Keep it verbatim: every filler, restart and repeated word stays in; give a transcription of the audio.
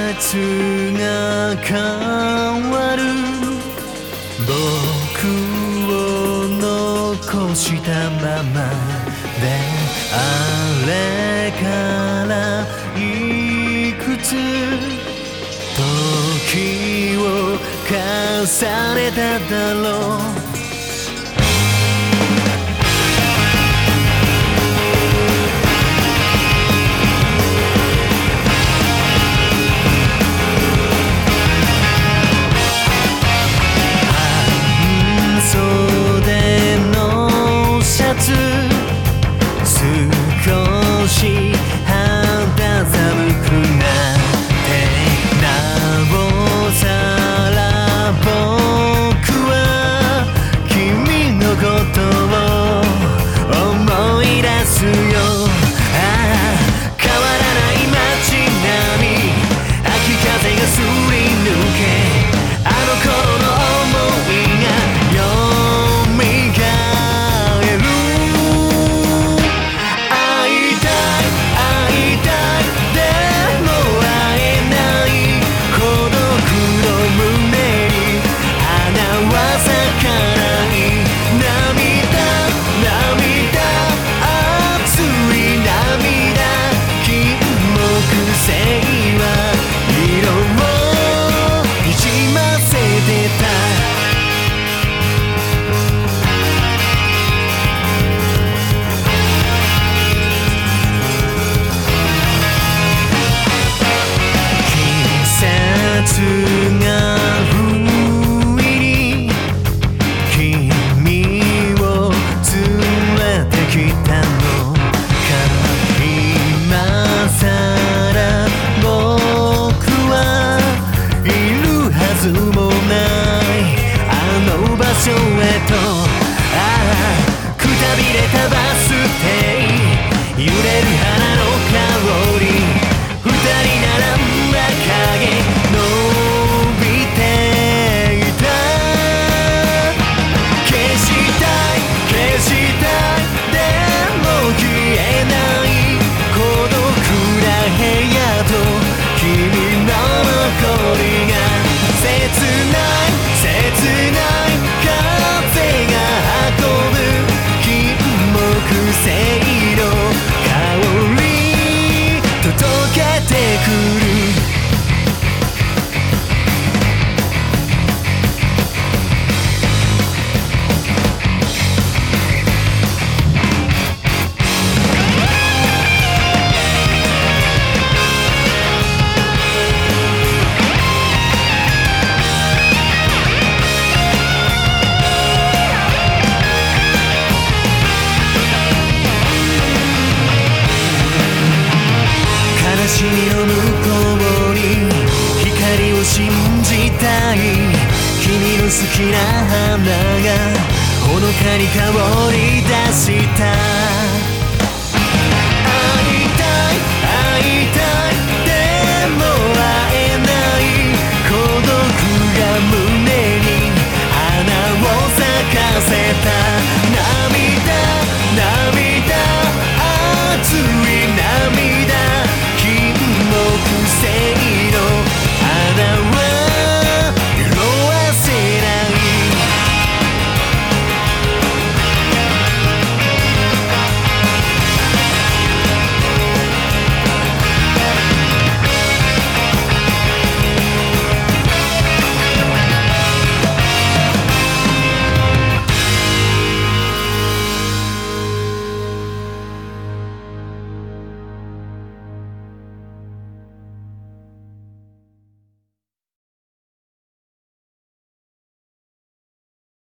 が変わる僕を残したままであれからいくつ時を重ねただろう少し肌寒くなってなおさら僕は君のことを思い出すよ。ああ変わらない街並み秋風がすり抜けあの頃の想いがよみがえる。夏が不意に君を連れてきたのか。今さら僕はいるはずもないあの場所へと。ああくたびれたバス停揺れる花の香り二人並んだ影悲しみの向こうに光を信じたい。君の好きな花がほのかに香り出した。